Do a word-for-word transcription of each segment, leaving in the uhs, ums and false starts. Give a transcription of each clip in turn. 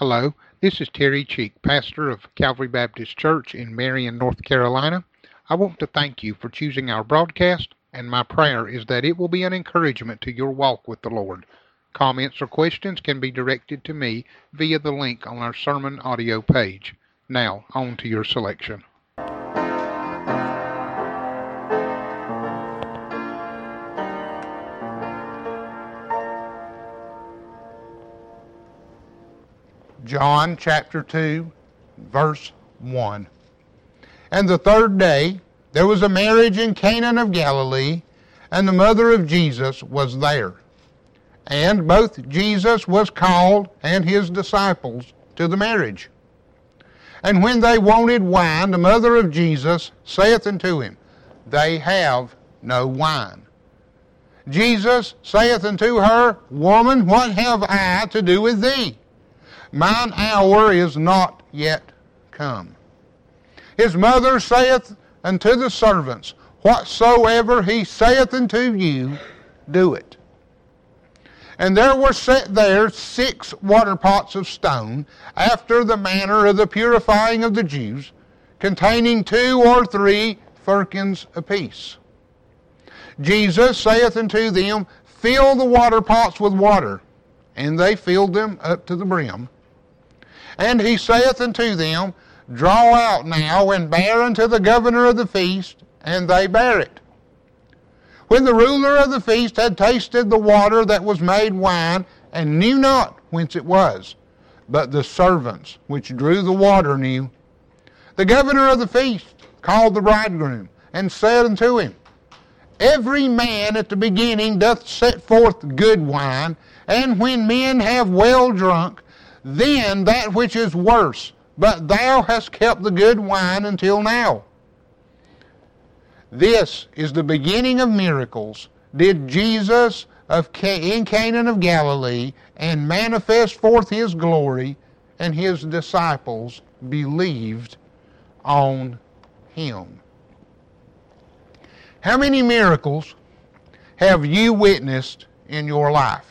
Hello, this is Terry Cheek, pastor of Calvary Baptist Church in Marion, North Carolina. I want to thank you for choosing our broadcast, and my prayer is that it will be an encouragement to your walk with the Lord. Comments or questions can be directed to me via the link on our sermon audio page. Now, on to your selection. John chapter two, verse one. And the third day there was a marriage in Cana of Galilee, and the mother of Jesus was there. And both Jesus was called and his disciples to the marriage. And when they wanted wine, the mother of Jesus saith unto him, They have no wine. Jesus saith unto her, Woman, what have I to do with thee? Mine hour is not yet come. His mother saith unto the servants, Whatsoever he saith unto you, do it. And there were set there six water pots of stone, after the manner of the purifying of the Jews, containing two or three firkins apiece. Jesus saith unto them, Fill the water pots with water. And they filled them up to the brim. And he saith unto them, Draw out now, and bear unto the governor of the feast. And they bare it. When the ruler of the feast had tasted the water that was made wine, and knew not whence it was, but the servants which drew the water knew, the governor of the feast called the bridegroom, and said unto him, Every man at the beginning doth set forth good wine, and when men have well drunk, then that which is worse, but thou hast kept the good wine until now. This is the beginning of miracles, did Jesus of in Cana of Galilee, and manifest forth his glory, and his disciples believed on him. How many miracles have you witnessed in your life?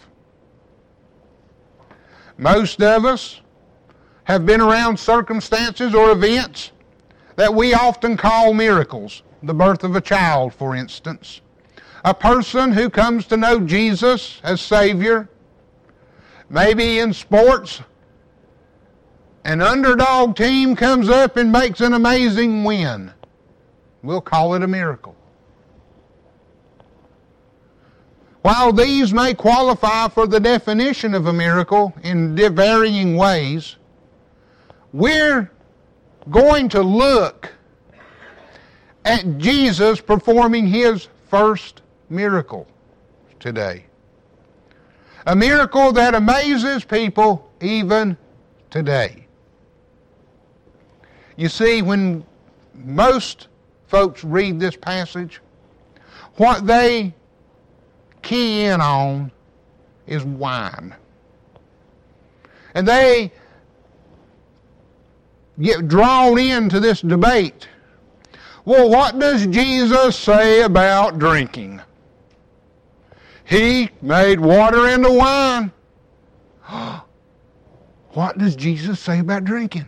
Most of us have been around circumstances or events that we often call miracles. The birth of a child, for instance. A person who comes to know Jesus as Savior. Maybe in sports, an underdog team comes up and makes an amazing win. We'll call it a miracle. While these may qualify for the definition of a miracle in varying ways, we're going to look at Jesus performing his first miracle today. A miracle that amazes people even today. You see, when most folks read this passage, what they key in on is wine. And they get drawn into this debate. Well, what does Jesus say about drinking? He made water into wine. What does Jesus say about drinking?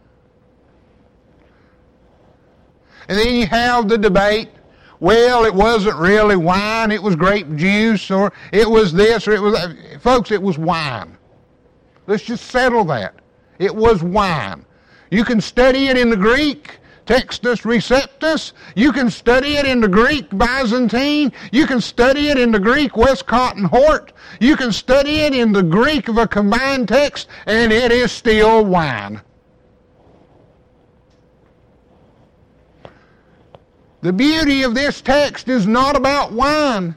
And then you have the debate. Well, it wasn't really wine, it was grape juice, or it was this, or it was that. Folks, it was wine. Let's just settle that. It was wine. You can study it in the Greek, Textus Receptus. You can study it in the Greek Byzantine. You can study it in the Greek Westcott and Hort. You can study it in the Greek of a combined text, and it is still wine. The beauty of this text is not about wine.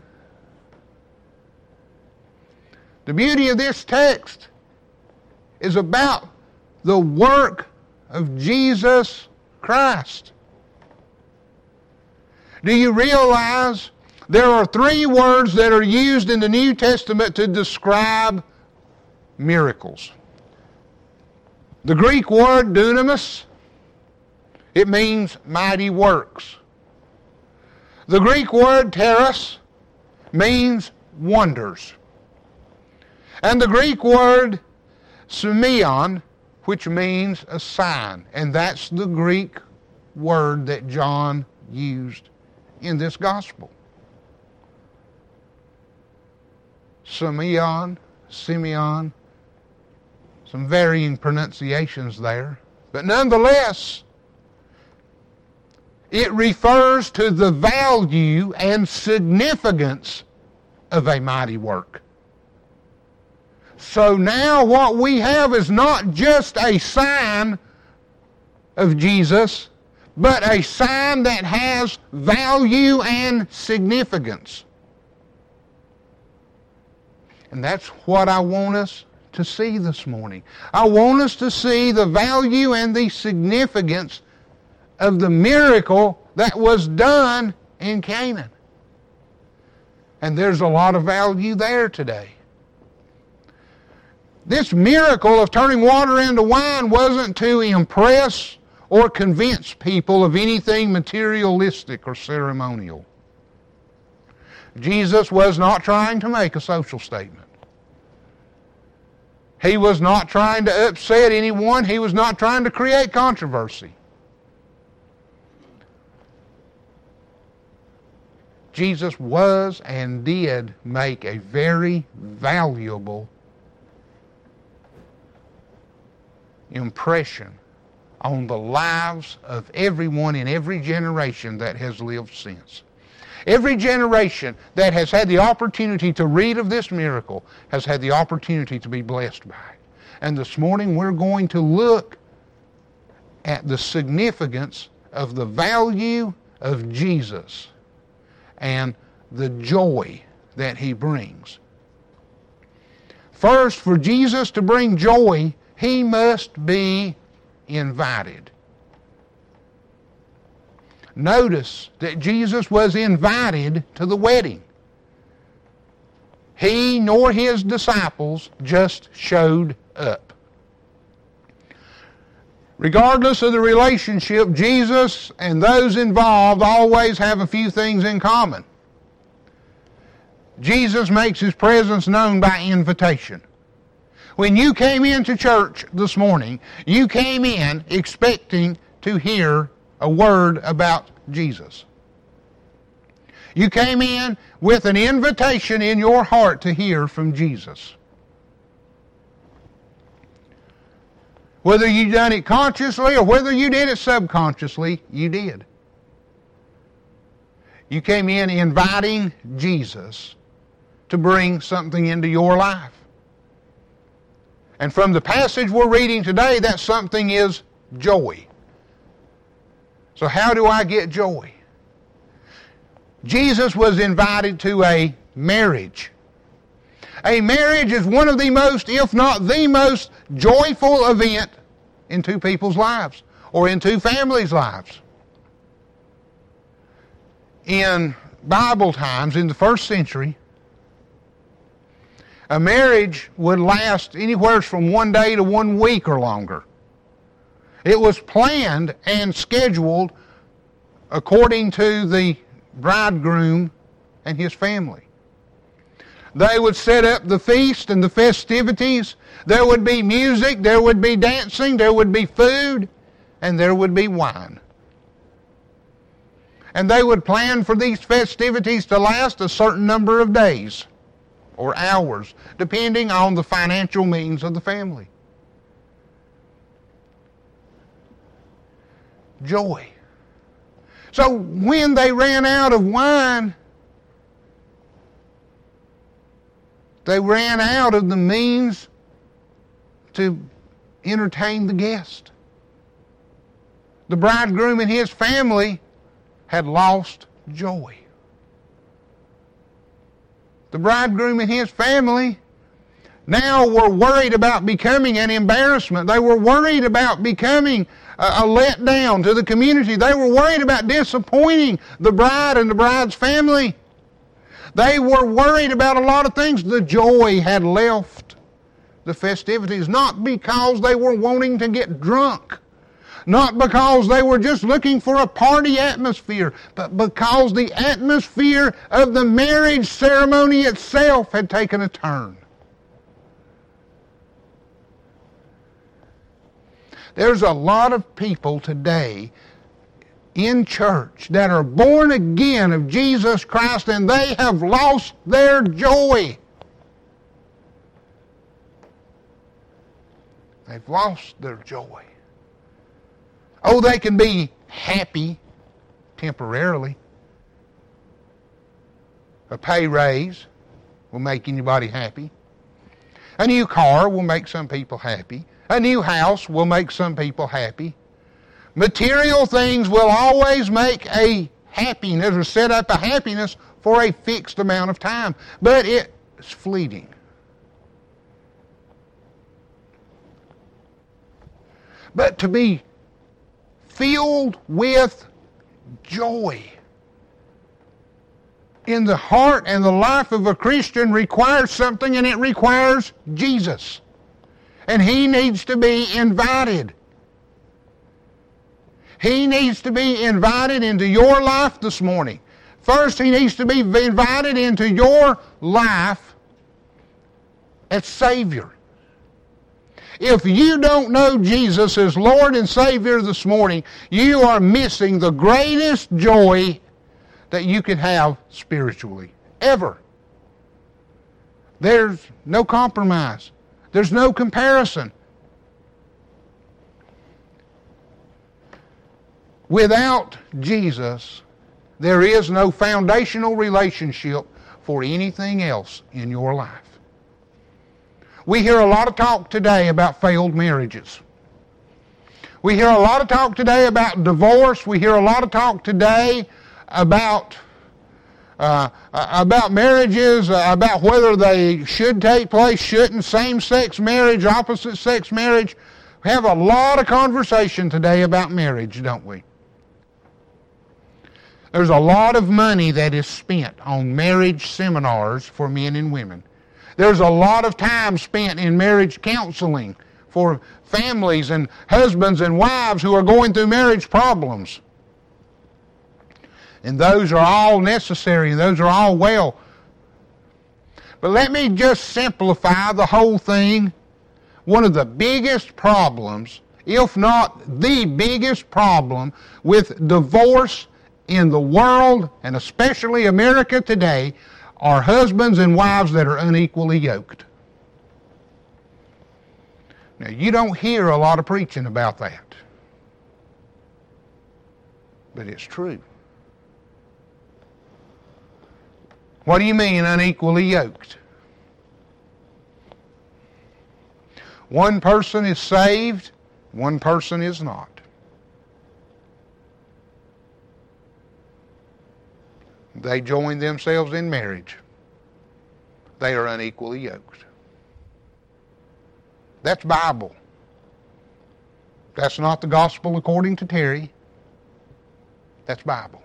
The beauty of this text is about the work of Jesus Christ. Do you realize there are three words that are used in the New Testament to describe miracles? The Greek word dunamis, it means mighty works. The Greek word teros means wonders. And the Greek word semeion which means a sign. And that's the Greek word that John used in this gospel. Simeon, Simeon, some varying pronunciations there. But nonetheless, it refers to the value and significance of a mighty work. So now what we have is not just a sign of Jesus, but a sign that has value and significance. And that's what I want us to see this morning. I want us to see the value and the significance of the miracle that was done in Canaan. And there's a lot of value there today. This miracle of turning water into wine wasn't to impress or convince people of anything materialistic or ceremonial. Jesus was not trying to make a social statement. He was not trying to upset anyone. He was not trying to create controversy. Jesus was and did make a very valuable impression on the lives of everyone in every generation that has lived since. Every generation that has had the opportunity to read of this miracle has had the opportunity to be blessed by it. And this morning we're going to look at the significance of the value of Jesus and the joy that he brings. First, for Jesus to bring joy, he must be invited. Notice that Jesus was invited to the wedding. He nor his disciples just showed up. Regardless of the relationship, Jesus and those involved always have a few things in common. Jesus makes his presence known by invitation. When you came into church this morning, you came in expecting to hear a word about Jesus. You came in with an invitation in your heart to hear from Jesus. Whether you done it consciously or whether you did it subconsciously, you did. You came in inviting Jesus to bring something into your life. And from the passage we're reading today, that something is joy. So how do I get joy? Jesus was invited to a marriage. A marriage is one of the most, if not the most, joyful event in two people's lives or in two families' lives. In Bible times, in the first century, a marriage would last anywhere from one day to one week or longer. It was planned and scheduled according to the bridegroom and his family. They would set up the feast and the festivities. There would be music, there would be dancing, there would be food, and there would be wine. And they would plan for these festivities to last a certain number of days or hours, depending on the financial means of the family. Joy. So when they ran out of wine, they ran out of the means to entertain the guest. The bridegroom and his family had lost joy. The bridegroom and his family now were worried about becoming an embarrassment. They were worried about becoming a, a letdown to the community. They were worried about disappointing the bride and the bride's family. They were worried about a lot of things. The joy had left the festivities, not because they were wanting to get drunk, not because they were just looking for a party atmosphere, but because the atmosphere of the marriage ceremony itself had taken a turn. There's a lot of people today in church that are born again of Jesus Christ, and they have lost their joy. They've lost their joy. Oh, they can be happy temporarily. A pay raise will make anybody happy. A new car will make some people happy. A new house will make some people happy. Material things will always make a happiness or set up a happiness for a fixed amount of time. But it's fleeting. But to be filled with joy in the heart and the life of a Christian requires something, and it requires Jesus. And He needs to be invited. He needs to be invited into your life this morning. First, He needs to be invited into your life as Savior. If you don't know Jesus as Lord and Savior this morning, you are missing the greatest joy that you can have spiritually, ever. There's no compromise. There's no comparison. Without Jesus, there is no foundational relationship for anything else in your life. We hear a lot of talk today about failed marriages. We hear a lot of talk today about divorce. We hear a lot of talk today about uh, about marriages, uh, about whether they should take place, shouldn't, same-sex marriage, opposite-sex marriage. We have a lot of conversation today about marriage, don't we? There's a lot of money that is spent on marriage seminars for men and women. There's a lot of time spent in marriage counseling for families and husbands and wives who are going through marriage problems. And those are all necessary, and those are all well. But let me just simplify the whole thing. One of the biggest problems, if not the biggest problem, with divorce in the world, and especially America today, are husbands and wives that are unequally yoked. Now, you don't hear a lot of preaching about that. But it's true. What do you mean unequally yoked? One person is saved, one person is not. They join themselves in marriage. They are unequally yoked. That's Bible. That's not the gospel according to Terry. That's Bible.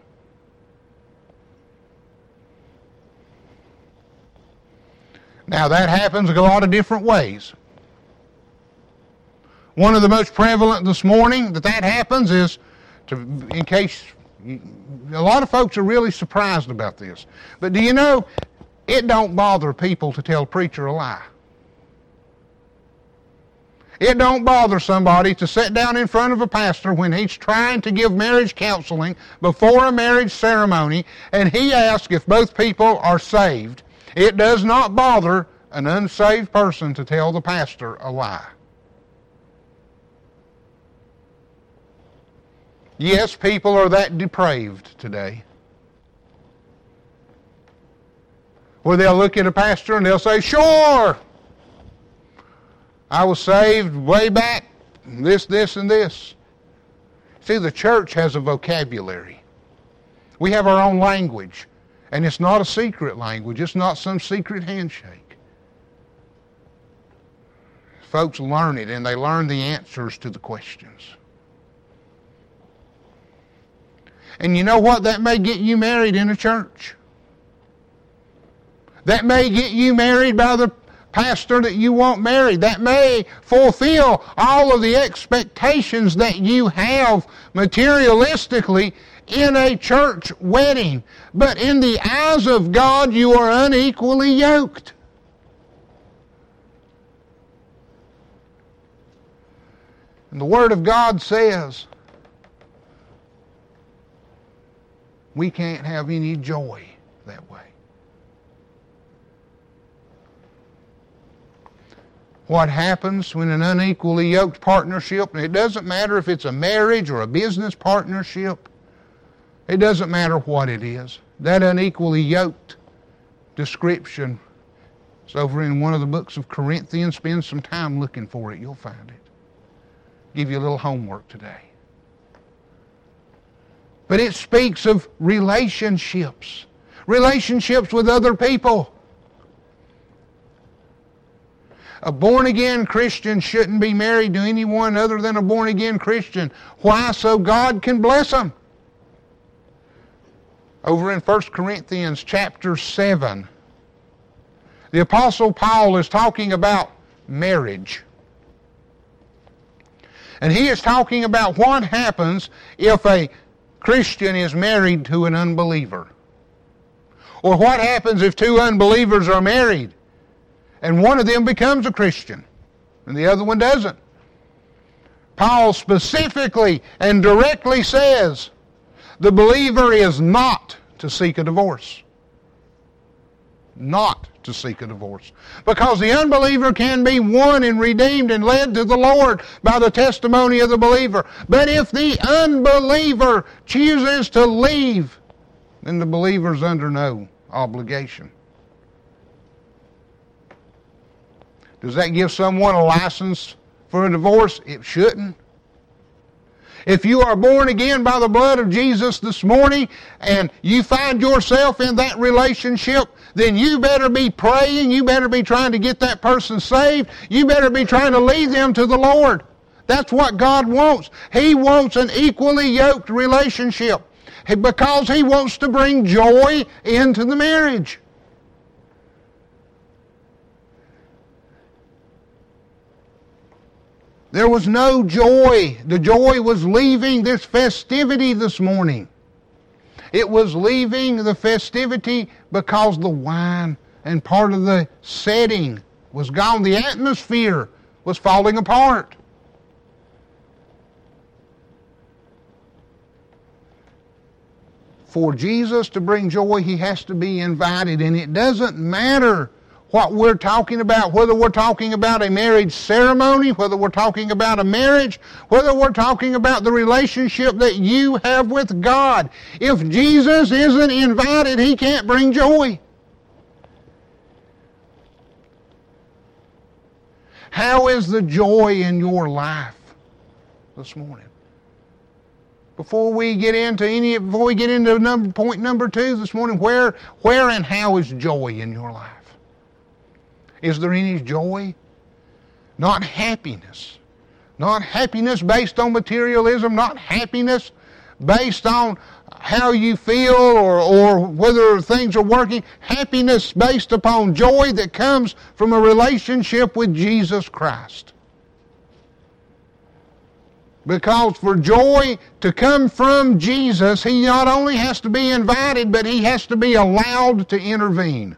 Now that happens a lot of different ways. One of the most prevalent this morning that that happens is, to, in case... A lot of folks are really surprised about this. But do you know, it don't bother people to tell a preacher a lie. It don't bother somebody to sit down in front of a pastor when he's trying to give marriage counseling before a marriage ceremony, and he asks if both people are saved. It does not bother an unsaved person to tell the pastor a lie. Yes, people are that depraved today, where they'll look at a pastor and they'll say, sure, I was saved way back, this, this, and this. See, the church has a vocabulary. We have our own language, and it's not a secret language. It's not some secret handshake. Folks learn it, and they learn the answers to the questions. And you know what? That may get you married in a church. That may get you married by the pastor that you want married. That may fulfill all of the expectations that you have materialistically in a church wedding. But in the eyes of God, you are unequally yoked. And the Word of God says we can't have any joy that way. What happens when an unequally yoked partnership, and it doesn't matter if it's a marriage or a business partnership, it doesn't matter what it is, that unequally yoked description is over in one of the books of Corinthians. Spend some time looking for it, you'll find it. Give you a little homework today. But it speaks of relationships, relationships with other people. A born-again Christian shouldn't be married to anyone other than a born-again Christian. Why? So God can bless them. Over in First Corinthians chapter seven, the Apostle Paul is talking about marriage. And he is talking about what happens if a Christian is married to an unbeliever. Or what happens if two unbelievers are married and one of them becomes a Christian and the other one doesn't. Paul specifically and directly says the believer is not to seek a divorce. Not to seek a divorce. Because the unbeliever can be won and redeemed and led to the Lord by the testimony of the believer. But if the unbeliever chooses to leave, then the believer's under no obligation. Does that give someone a license for a divorce? It shouldn't. If you are born again by the blood of Jesus this morning and you find yourself in that relationship, then you better be praying. You better be trying to get that person saved. You better be trying to lead them to the Lord. That's what God wants. He wants an equally yoked relationship because He wants to bring joy into the marriage. There was no joy. The joy was leaving this festivity this morning. It was leaving the festivity because the wine and part of the setting was gone. The atmosphere was falling apart. For Jesus to bring joy, He has to be invited. And it doesn't matter what we're talking about, whether we're talking about a marriage ceremony, whether we're talking about a marriage, whether we're talking about the relationship that you have with God. If Jesus isn't invited, He can't bring joy. How is the joy in your life this morning? Before we get into any, before we get into number, point number two this morning, where, where and how is joy in your life? Is there any joy? Not happiness. Not happiness based on materialism, not happiness based on how you feel or, or whether things are working. Happiness based upon joy that comes from a relationship with Jesus Christ. Because for joy to come from Jesus, He not only has to be invited, but He has to be allowed to intervene.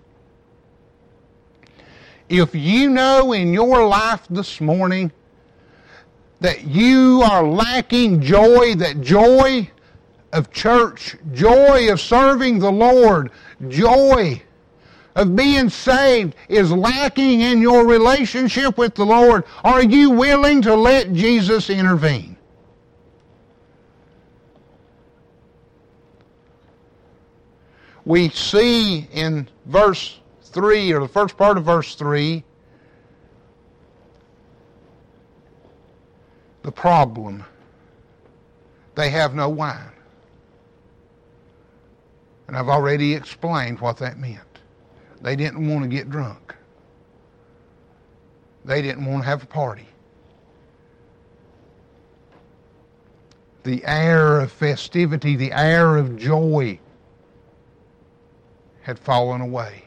If you know in your life this morning that you are lacking joy, that joy of church, joy of serving the Lord, joy of being saved is lacking in your relationship with the Lord, are you willing to let Jesus intervene? We see in verse three, or the first part of verse three, the problem. They have no wine. And I've already explained what that meant. They didn't want to get drunk. They didn't want to have a party. The air of festivity, the air of joy had fallen away.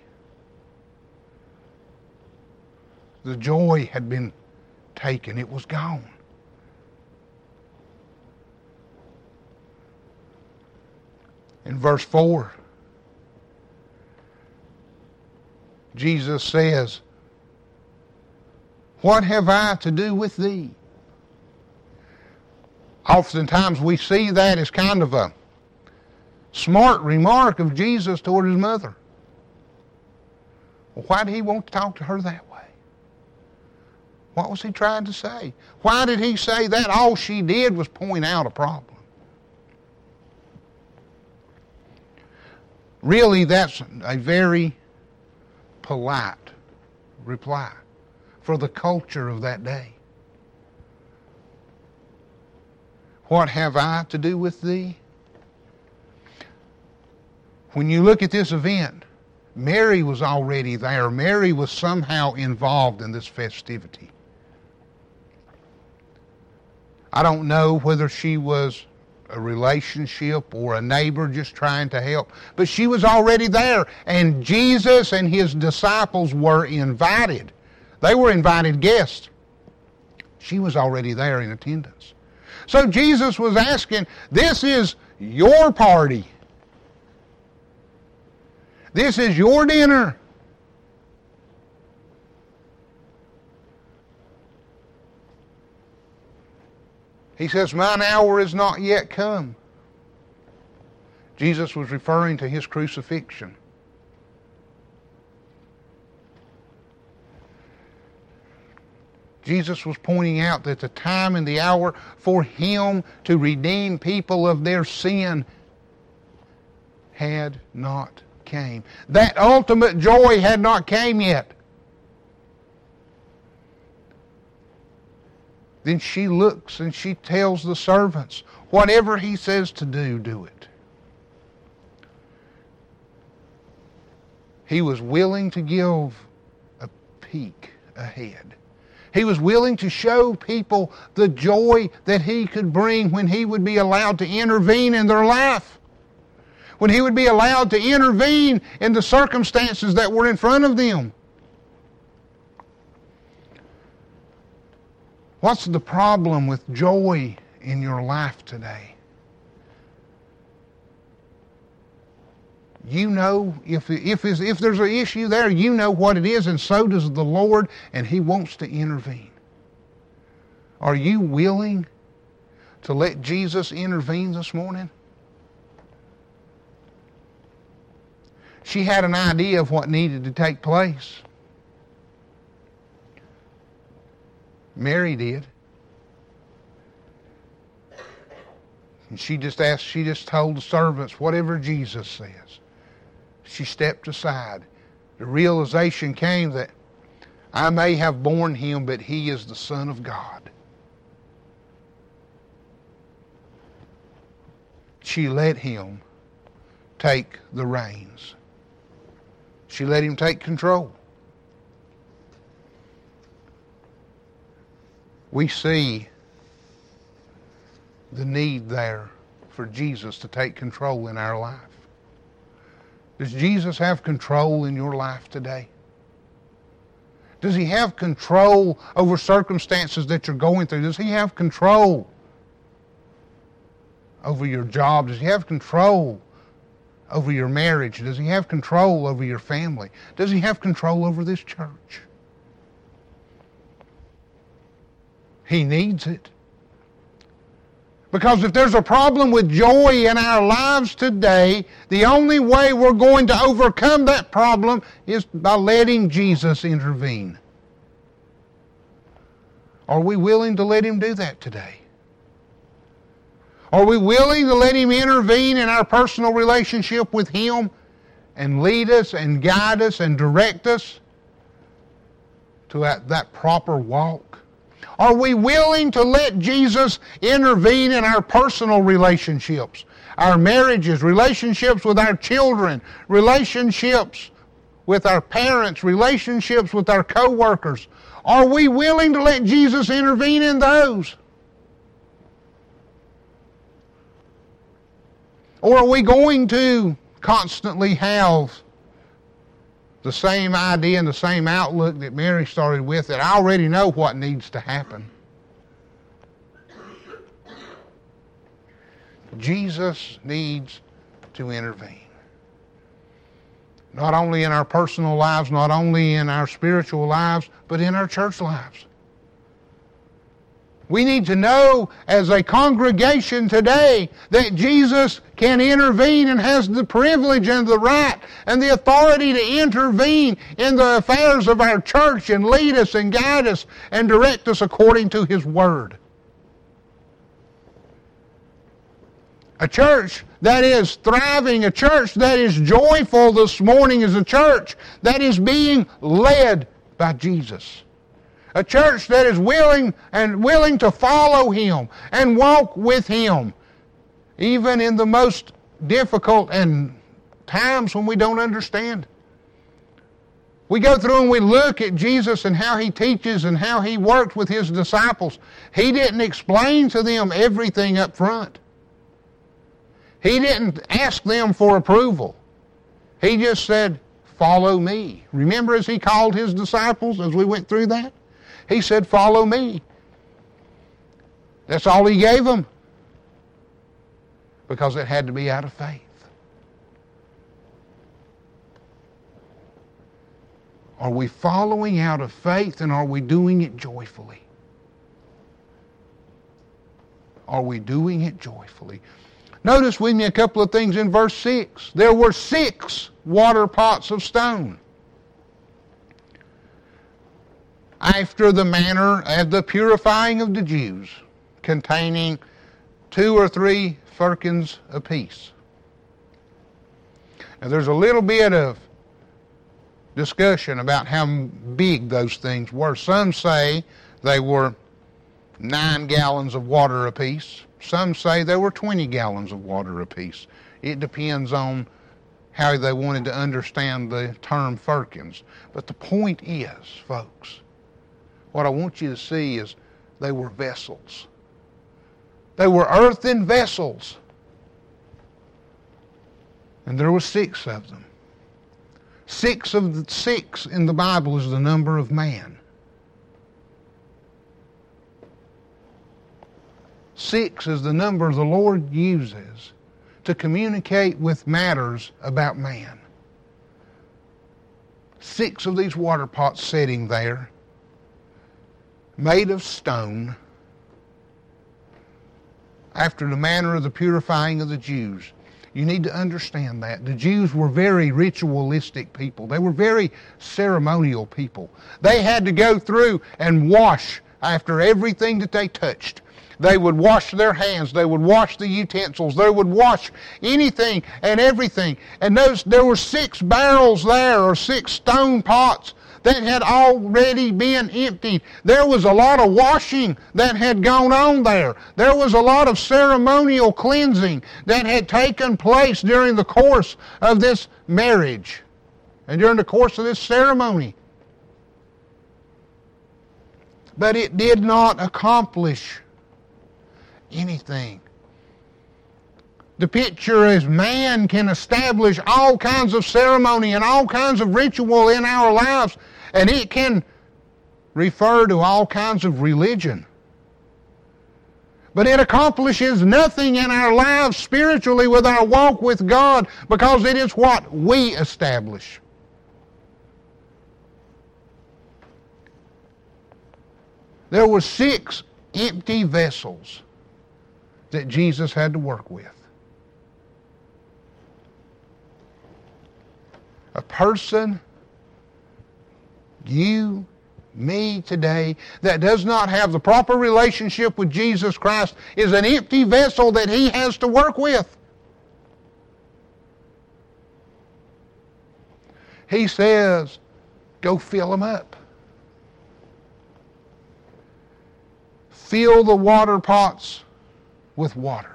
The joy had been taken. It was gone. In verse four, Jesus says, "What have I to do with thee? Oftentimes we see that as kind of a smart remark of Jesus toward his mother. Well, why did he want to talk to her that way? What was he trying to say? Why did he say that? All she did was point out a problem. Really, that's a very polite reply for the culture of that day. What have I to do with thee? When you look at this event, Mary was already there. Mary was somehow involved in this festivity. I don't know whether she was a relationship or a neighbor just trying to help, but she was already there, and Jesus and his disciples were invited. They were invited guests. She was already there in attendance. So Jesus was asking, this is your party. This is your dinner. He says, mine hour is not yet come. Jesus was referring to his crucifixion. Jesus was pointing out that the time and the hour for him to redeem people of their sin had not came. That ultimate joy had not came yet. Then she looks and she tells the servants, whatever he says to do, do it. He was willing to give a peek ahead. He was willing to show people the joy that he could bring when he would be allowed to intervene in their life. When he would be allowed to intervene in the circumstances that were in front of them. What's the problem with joy in your life today? You know, if, if, if there's an issue there, you know what it is, and so does the Lord, and he wants to intervene. Are you willing to let Jesus intervene this morning? She had an idea of what needed to take place. Mary did. And she just asked, she just told the servants, whatever Jesus says. She stepped aside. The realization came that I may have borne him, but he is the Son of God. She let him take the reins. She let him take control. We see the need there for Jesus to take control in our life. Does Jesus have control in your life today? Does he have control over circumstances that you're going through? Does he have control over your job? Does he have control over your marriage? Does he have control over your family? Does he have control over this church? He needs it. Because if there's a problem with joy in our lives today, the only way we're going to overcome that problem is by letting Jesus intervene. Are we willing to let him do that today? Are we willing to let him intervene in our personal relationship with him and lead us and guide us and direct us to that, that proper walk? Are we willing to let Jesus intervene in our personal relationships, our marriages, relationships with our children, relationships with our parents, relationships with our co-workers? Are we willing to let Jesus intervene in those? Or are we going to constantly have the same idea and the same outlook that Mary started with, that I already know what needs to happen? Jesus needs to intervene. Not only in our personal lives, not only in our spiritual lives, but in our church lives. We need to know as a congregation today that Jesus can intervene and has the privilege and the right and the authority to intervene in the affairs of our church and lead us and guide us and direct us according to His Word. A church that is thriving, a church that is joyful this morning is a church that is being led by Jesus. A church that is willing and willing to follow Him and walk with Him, even in the most difficult and times when we don't understand. We go through and we look at Jesus and how He teaches and how He worked with His disciples. He didn't explain to them everything up front. He didn't ask them for approval. He just said, "Follow me." Remember as He called His disciples as we went through that? He said, "Follow me." That's all He gave them. Because it had to be out of faith. Are we following out of faith, and are we doing it joyfully? Are we doing it joyfully? Notice with me a couple of things in verse six. There were six water pots of stone, after the manner of the purifying of the Jews, containing two or three firkins apiece. Now there's a little bit of discussion about how big those things were. Some say they were nine gallons of water apiece. Some say they were twenty gallons of water apiece. It depends on how they wanted to understand the term firkins. But the point is, folks, what I want you to see is they were vessels. They were earthen vessels. And there were six of them. Six of the six in the Bible is the number of man. Six is the number the Lord uses to communicate with matters about man. Six of these water pots sitting there, made of stone, after the manner of the purifying of the Jews. You need to understand that. The Jews were very ritualistic people. They were very ceremonial people. They had to go through and wash after everything that they touched. They would wash their hands. They would wash the utensils. They would wash anything and everything. And those, there were six barrels there, or six stone pots that had already been emptied. There was a lot of washing that had gone on there. There was a lot of ceremonial cleansing that had taken place during the course of this marriage and during the course of this ceremony. But it did not accomplish anything. The picture is man can establish all kinds of ceremony and all kinds of ritual in our lives, and it can refer to all kinds of religion. But it accomplishes nothing in our lives spiritually with our walk with God, because it is what we establish. There were six empty vessels that Jesus had to work with. A person, you, me today, that does not have the proper relationship with Jesus Christ is an empty vessel that He has to work with. He says, go fill them up. Fill the water pots with water.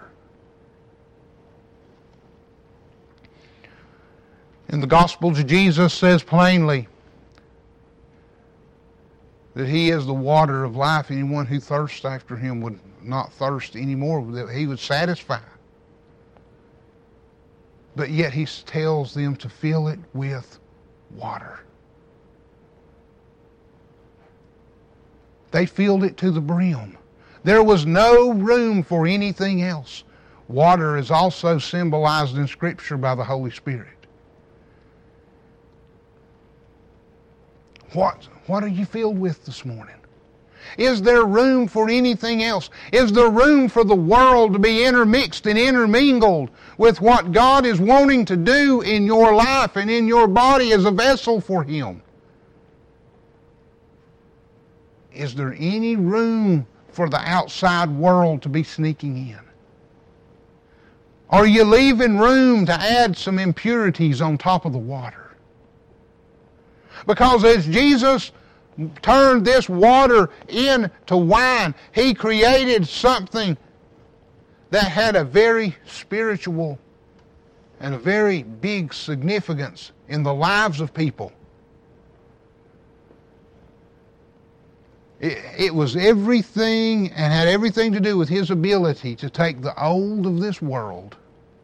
In the Gospels, Jesus says plainly that He is the water of life. Anyone who thirsts after Him would not thirst anymore, that He would satisfy. But yet He tells them to fill it with water. They filled it to the brim. There was no room for anything else. Water is also symbolized in Scripture by the Holy Spirit. What, what are you filled with this morning? Is there room for anything else? Is there room for the world to be intermixed and intermingled with what God is wanting to do in your life and in your body as a vessel for Him? Is there any room for the outside world to be sneaking in? Are you leaving room to add some impurities on top of the water? Because as Jesus turned this water into wine, He created something that had a very spiritual and a very big significance in the lives of people. It, it was everything and had everything to do with His ability to take the old of this world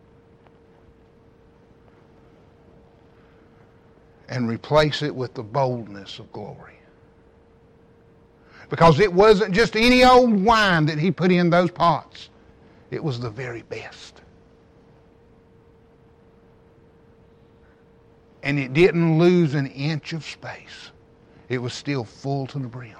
and replace it with the boldness of glory. Because it wasn't just any old wine that He put in those pots. It was the very best. And it didn't lose an inch of space. It was still full to the brim.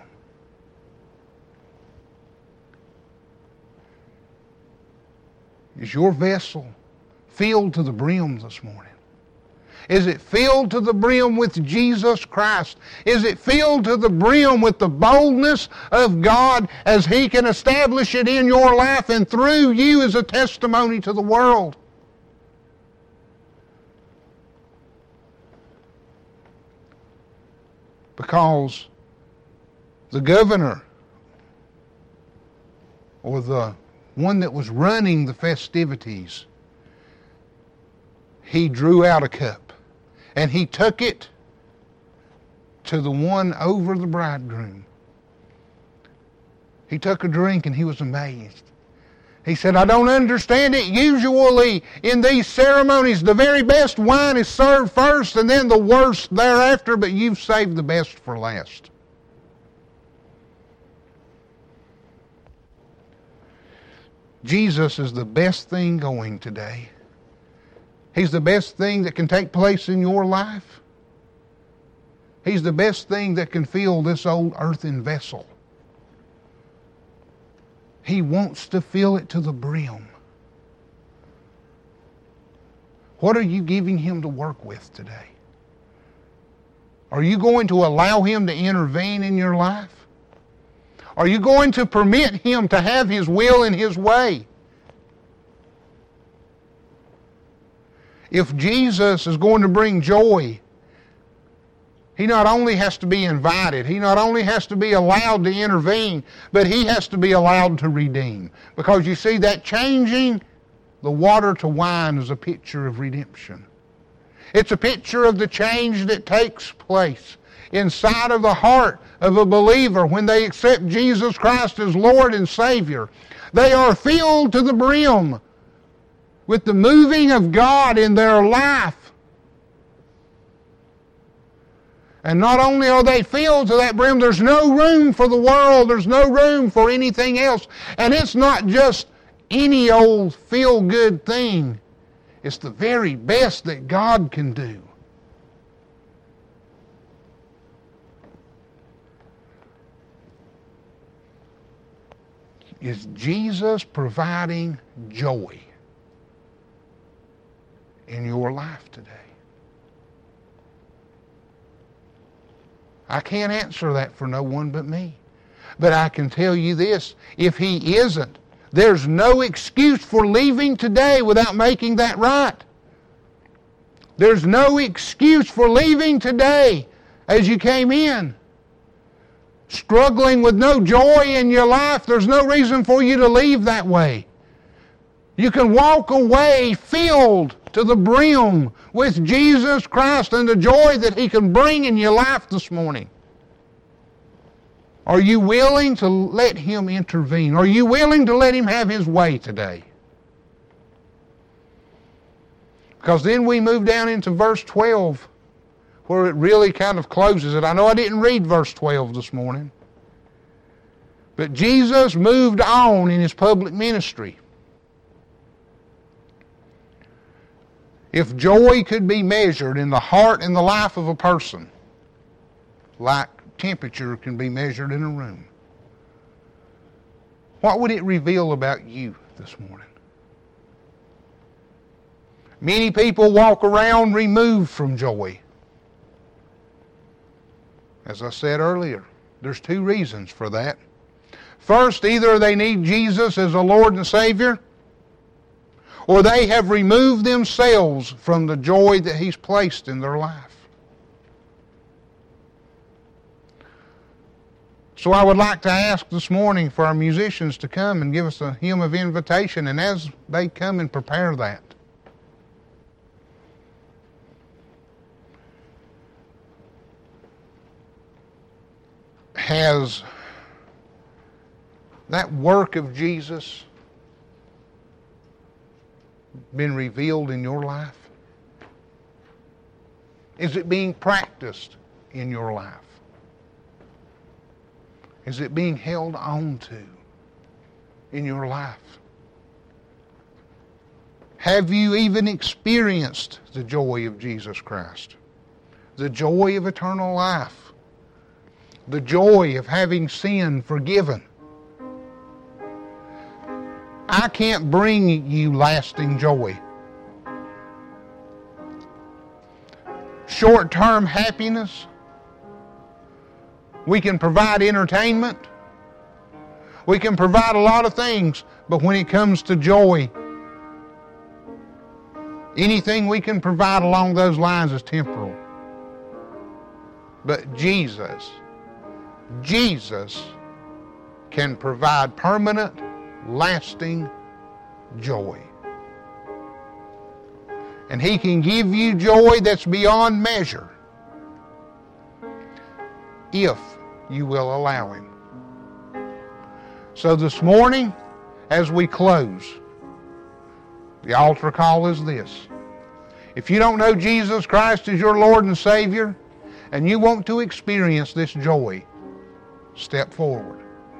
Is your vessel filled to the brim this morning? Is it filled to the brim with Jesus Christ? Is it filled to the brim with the boldness of God as He can establish it in your life and through you as a testimony to the world? Because the governor or the one that was running the festivities, he drew out a cup. And he took it to the one over the bridegroom. He took a drink and he was amazed. He said, I don't understand it. Usually in these ceremonies, the very best wine is served first and then the worst thereafter, but you've saved the best for last. Jesus is the best thing going today. He's the best thing that can take place in your life. He's the best thing that can fill this old earthen vessel. He wants to fill it to the brim. What are you giving Him to work with today? Are you going to allow Him to intervene in your life? Are you going to permit Him to have His will and His way? If Jesus is going to bring joy, He not only has to be invited, He not only has to be allowed to intervene, but He has to be allowed to redeem. Because you see, that changing the water to wine is a picture of redemption. It's a picture of the change that takes place inside of the heart of a believer when they accept Jesus Christ as Lord and Savior. They are filled to the brim with the moving of God in their life. And not only are they filled to that brim, there's no room for the world, there's no room for anything else. And it's not just any old feel-good thing. It's the very best that God can do. Is Jesus providing joy in your life today? I can't answer that for no one but me. But I can tell you this, if He isn't, there's no excuse for leaving today without making that right. There's no excuse for leaving today as you came in. Struggling with no joy in your life, there's no reason for you to leave that way. You can walk away filled to the brim with Jesus Christ and the joy that He can bring in your life this morning. Are you willing to let Him intervene? Are you willing to let Him have His way today? Because then we move down into verse twelve, where it really kind of closes it. I know I didn't read verse twelve this morning. But Jesus moved on in His public ministry. If joy could be measured in the heart and the life of a person, like temperature can be measured in a room, what would it reveal about you this morning? Many people walk around removed from joy. As I said earlier, there's two reasons for that. First, either they need Jesus as a Lord and Savior, or they have removed themselves from the joy that He's placed in their life. So I would like to ask this morning for our musicians to come and give us a hymn of invitation, and as they come and prepare that, has that work of Jesus been revealed in your life? Is it being practiced in your life? Is it being held on to in your life? Have you even experienced the joy of Jesus Christ? The joy of eternal life? The joy of having sin forgiven? I can't bring you lasting joy. Short-term happiness. We can provide entertainment. We can provide a lot of things, but when it comes to joy, anything we can provide along those lines is temporal. But Jesus, Jesus can provide permanent, lasting joy. And He can give you joy that's beyond measure if you will allow Him. So this morning, as we close, the altar call is this. If you don't know Jesus Christ as your Lord and Savior, and you want to experience this joy, step forward.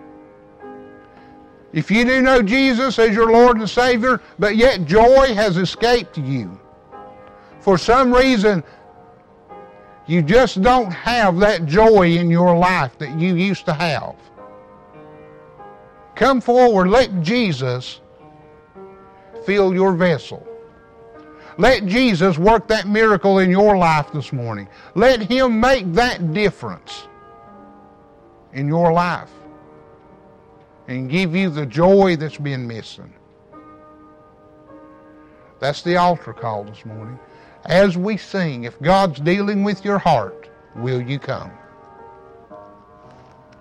If you do know Jesus as your Lord and Savior, but yet joy has escaped you, for some reason you just don't have that joy in your life that you used to have, come forward. Let Jesus fill your vessel. Let Jesus work that miracle in your life this morning. Let Him make that difference in your life and give you the joy that's been missing. That's the altar call this morning. As we sing, if God's dealing with your heart, will you come?